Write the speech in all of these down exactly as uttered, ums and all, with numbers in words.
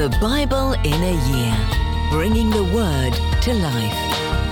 The Bible in a Year, bringing the Word to life.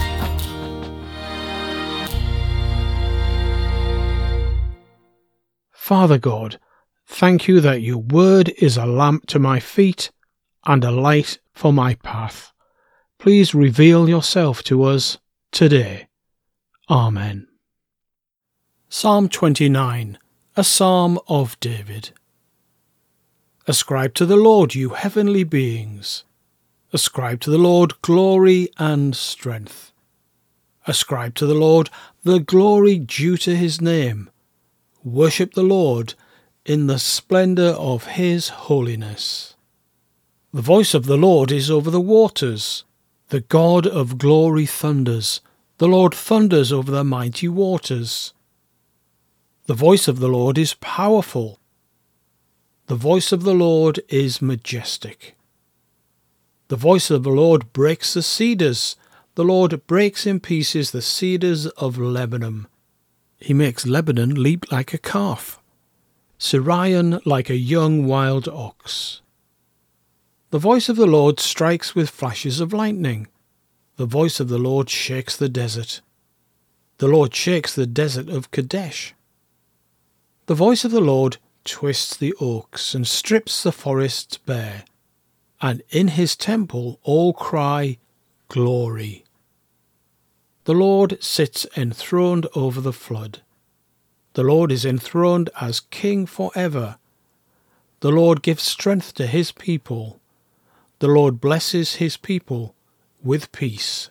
Father God, thank you that your Word is a lamp to my feet and a light for my path. Please reveal yourself to us today. Amen. Psalm twenty-nine, a Psalm of David. Ascribe to the Lord, you heavenly beings. Ascribe to the Lord glory and strength. Ascribe to the Lord the glory due to his name. Worship the Lord in the splendour of his holiness. The voice of the Lord is over the waters. The God of glory thunders. The Lord thunders over the mighty waters. The voice of the Lord is powerful. The voice of the Lord is majestic. The voice of the Lord breaks the cedars. The Lord breaks in pieces the cedars of Lebanon. He makes Lebanon leap like a calf, Sirion like a young wild ox. The voice of the Lord strikes with flashes of lightning. The voice of the Lord shakes the desert. The Lord shakes the desert of Kadesh. The voice of the Lord twists the oaks and strips the forests bare, and in his temple all cry, Glory. The Lord sits enthroned over the flood. The Lord is enthroned as King forever. The Lord gives strength to his people. The Lord blesses his people with peace.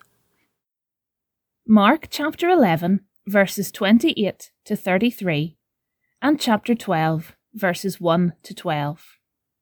Mark chapter eleven, verses twenty-eight to thirty-three, and chapter twelve, verses one to twelve.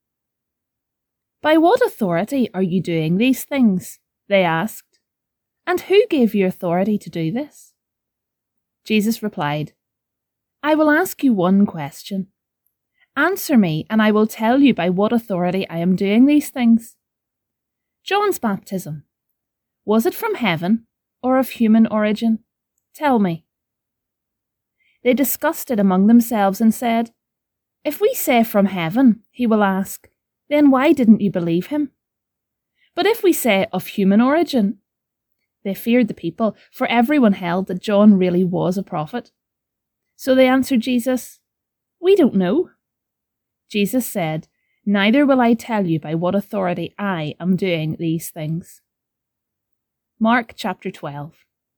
By what authority are you doing these things? They asked. And who gave you authority to do this? Jesus replied, I will ask you one question. Answer me, and I will tell you by what authority I am doing these things. John's baptism, was it from heaven or of human origin? Tell me. They discussed it among themselves and said, If we say from heaven, he will ask, then why didn't you believe him? But if we say of human origin, they feared the people, for everyone held that John really was a prophet. So they answered Jesus, We don't know. Jesus said, Neither will I tell you by what authority I am doing these things. Mark chapter twelve.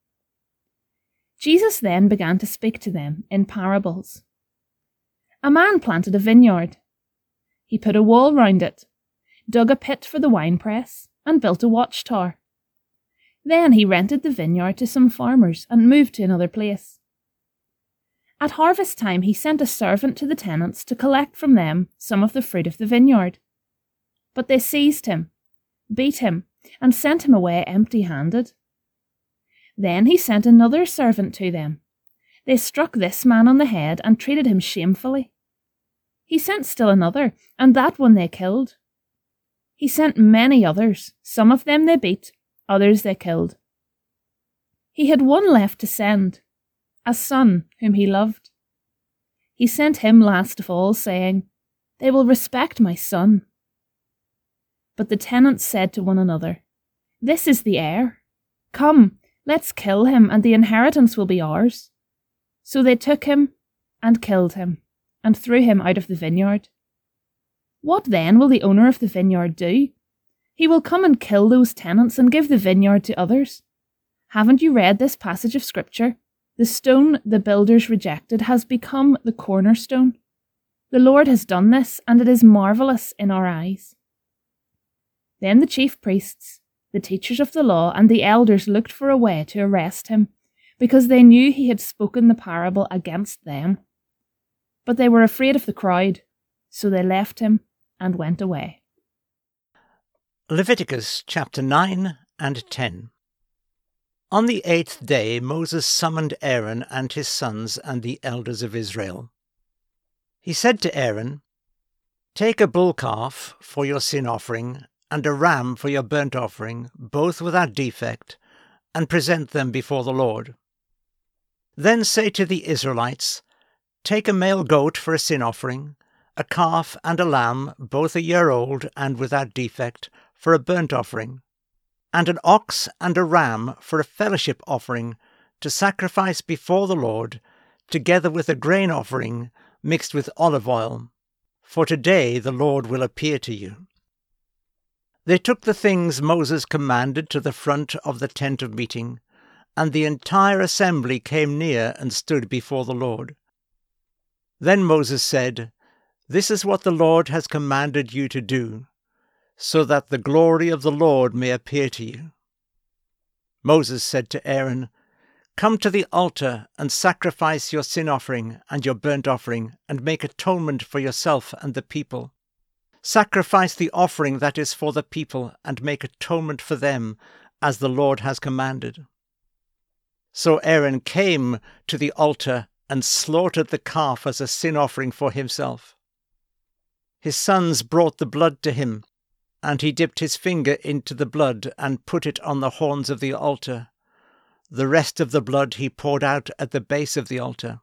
Jesus then began to speak to them in parables. A man planted a vineyard. He put a wall round it, dug a pit for the winepress, and built a watchtower. Then he rented the vineyard to some farmers and moved to another place. At harvest time he sent a servant to the tenants to collect from them some of the fruit of the vineyard. But they seized him, beat him, and sent him away empty-handed. Then he sent another servant to them. They struck this man on the head and treated him shamefully. He sent still another, and that one they killed. He sent many others. Some of them they beat, others they killed. He had one left to send, a son whom he loved. He sent him last of all, saying, They will respect my son. But the tenants said to one another, This is the heir. Come, let's kill him, and the inheritance will be ours. So they took him and killed him, and threw him out of the vineyard. What then will the owner of the vineyard do? He will come and kill those tenants and give the vineyard to others. Haven't you read this passage of Scripture? The stone the builders rejected has become the cornerstone. The Lord has done this, and it is marvellous in our eyes. Then the chief priests, the teachers of the law, and the elders looked for a way to arrest him, because they knew he had spoken the parable against them. But they were afraid of the crowd, so they left him and went away. Leviticus chapter nine and ten. On the eighth day Moses summoned Aaron and his sons and the elders of Israel. He said to Aaron, Take a bull calf for your sin offering and a ram for your burnt offering, both without defect, and present them before the Lord. Then say to the Israelites, Take a male goat for a sin offering, a calf and a lamb, both a year old and without defect, for a burnt offering, and an ox and a ram for a fellowship offering, to sacrifice before the Lord, together with a grain offering mixed with olive oil. For today the Lord will appear to you. They took the things Moses commanded to the front of the tent of meeting, and the entire assembly came near and stood before the Lord. Then Moses said, "This is what the Lord has commanded you to do, so that the glory of the Lord may appear to you." Moses said to Aaron, "Come to the altar and sacrifice your sin offering and your burnt offering, and make atonement for yourself and the people. Sacrifice the offering that is for the people, and make atonement for them, as the Lord has commanded." So Aaron came to the altar and slaughtered the calf as a sin offering for himself. His sons brought the blood to him, and he dipped his finger into the blood and put it on the horns of the altar. The rest of the blood he poured out at the base of the altar.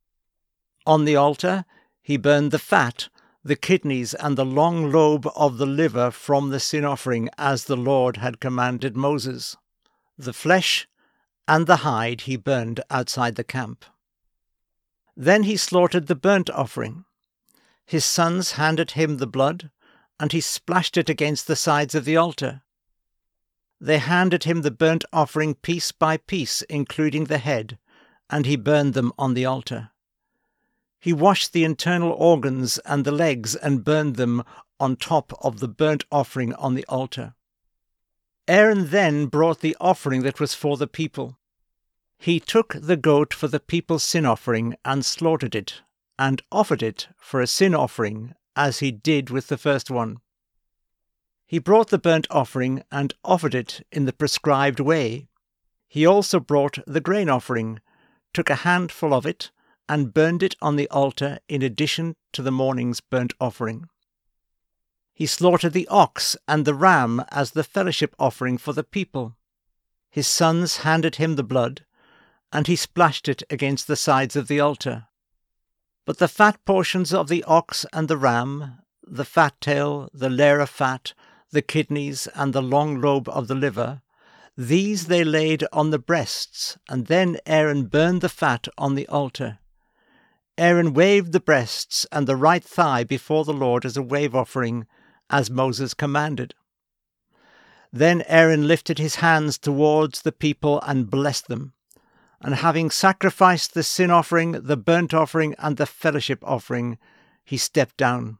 On the altar he burned the fat, the kidneys, and the long lobe of the liver from the sin offering, as the Lord had commanded Moses. The flesh and the hide he burned outside the camp. Then he slaughtered the burnt offering. His sons handed him the blood, and he splashed it against the sides of the altar. They handed him the burnt offering piece by piece, including the head, and he burned them on the altar. He washed the internal organs and the legs and burned them on top of the burnt offering on the altar. Aaron then brought the offering that was for the people. He took the goat for the people's sin offering and slaughtered it, and offered it for a sin offering, as he did with the first one. He brought the burnt offering and offered it in the prescribed way. He also brought the grain offering, took a handful of it, and burned it on the altar in addition to the morning's burnt offering. He slaughtered the ox and the ram as the fellowship offering for the people. His sons handed him the blood, and he splashed it against the sides of the altar. But the fat portions of the ox and the ram, the fat tail, the layer of fat, the kidneys, and the long lobe of the liver, these they laid on the breasts, and then Aaron burned the fat on the altar. Aaron waved the breasts and the right thigh before the Lord as a wave offering, as Moses commanded. Then Aaron lifted his hands towards the people and blessed them, and having sacrificed the sin offering, the burnt offering, and the fellowship offering, he stepped down.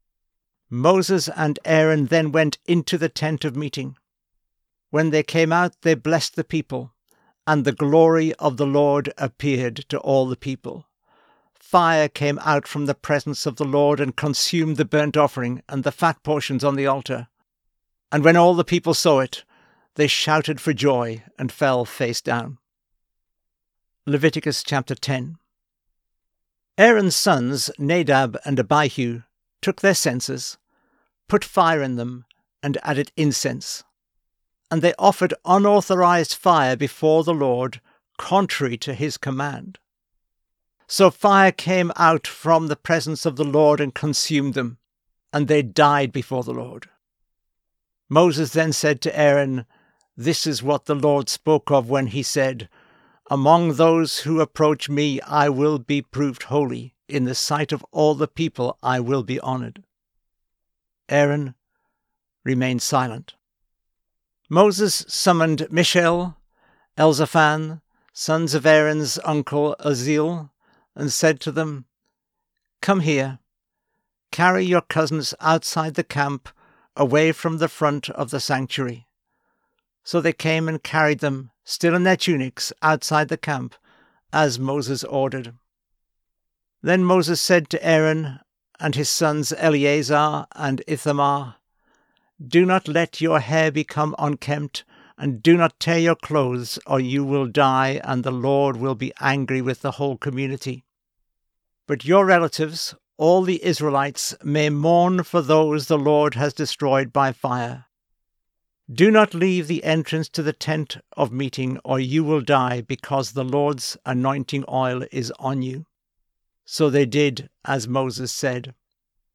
Moses and Aaron then went into the tent of meeting. When they came out, they blessed the people, and the glory of the Lord appeared to all the people. Fire came out from the presence of the Lord and consumed the burnt offering and the fat portions on the altar. And when all the people saw it, they shouted for joy and fell face down. Leviticus chapter ten. Aaron's sons, Nadab and Abihu, took their censers, put fire in them, and added incense. And they offered unauthorized fire before the Lord, contrary to his command. So fire came out from the presence of the Lord and consumed them, and they died before the Lord. Moses then said to Aaron, "This is what the Lord spoke of when he said, 'Among those who approach me I will be proved holy. In the sight of all the people I will be honored.'" Aaron remained silent. Moses summoned Mishael, Elzaphan, sons of Aaron's uncle Uzziel, and said to them, "Come here, carry your cousins outside the camp, away from the front of the sanctuary." So they came and carried them, still in their tunics, outside the camp, as Moses ordered. Then Moses said to Aaron and his sons Eleazar and Ithamar, "Do not let your hair become unkempt, and do not tear your clothes, or you will die, and the Lord will be angry with the whole community. But your relatives, all the Israelites, may mourn for those the Lord has destroyed by fire. Do not leave the entrance to the tent of meeting, or you will die, because the Lord's anointing oil is on you." So they did as Moses said.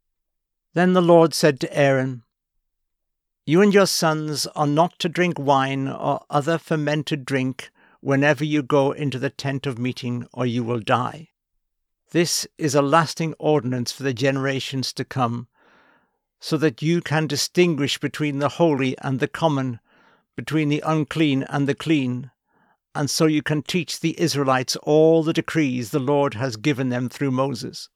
Then the Lord said to Aaron, "You and your sons are not to drink wine or other fermented drink whenever you go into the tent of meeting, or you will die. This is a lasting ordinance for the generations to come, so that you can distinguish between the holy and the common, between the unclean and the clean, and so you can teach the Israelites all the decrees the Lord has given them through Moses."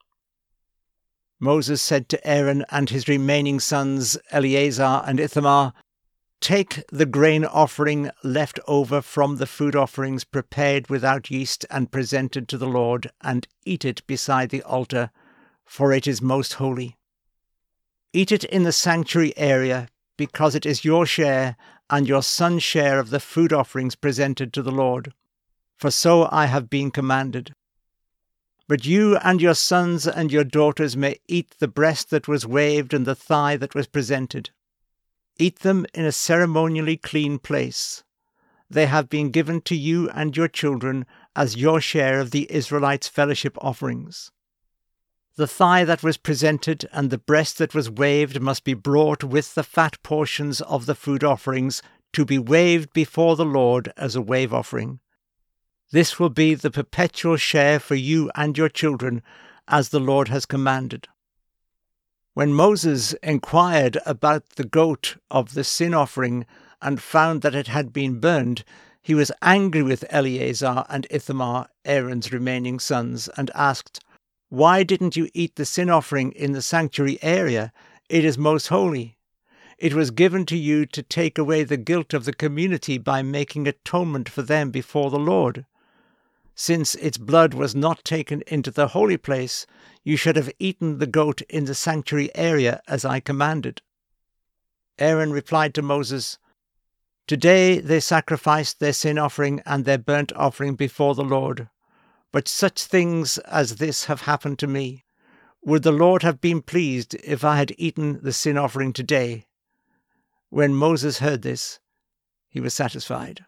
Moses said to Aaron and his remaining sons, Eleazar and Ithamar, "Take the grain offering left over from the food offerings prepared without yeast and presented to the Lord, and eat it beside the altar, for it is most holy. Eat it in the sanctuary area, because it is your share and your son's share of the food offerings presented to the Lord, for so I have been commanded. But you and your sons and your daughters may eat the breast that was waved and the thigh that was presented. Eat them in a ceremonially clean place. They have been given to you and your children as your share of the Israelites' fellowship offerings. The thigh that was presented and the breast that was waved must be brought with the fat portions of the food offerings to be waved before the Lord as a wave offering. This will be the perpetual share for you and your children, as the Lord has commanded." When Moses inquired about the goat of the sin offering and found that it had been burned, he was angry with Eleazar and Ithamar, Aaron's remaining sons, and asked, "Why didn't you eat the sin offering in the sanctuary area? It is most holy. It was given to you to take away the guilt of the community by making atonement for them before the Lord. Since its blood was not taken into the holy place, you should have eaten the goat in the sanctuary area as I commanded." Aaron replied to Moses, "Today they sacrificed their sin offering and their burnt offering before the Lord. But such things as this have happened to me. Would the Lord have been pleased if I had eaten the sin offering today?" When Moses heard this, he was satisfied.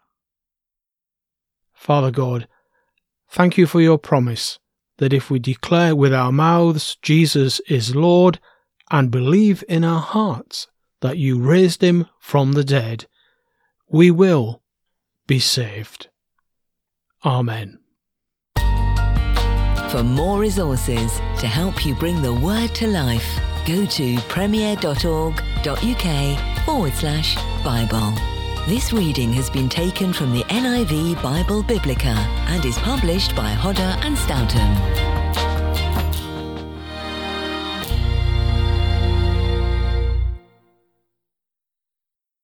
Father God, thank you for your promise that if we declare with our mouths Jesus is Lord and believe in our hearts that you raised him from the dead, we will be saved. Amen. For more resources to help you bring the word to life, go to premier.org.uk forward slash Bible. This reading has been taken from the N I V Bible Biblica and is published by Hodder and Stoughton.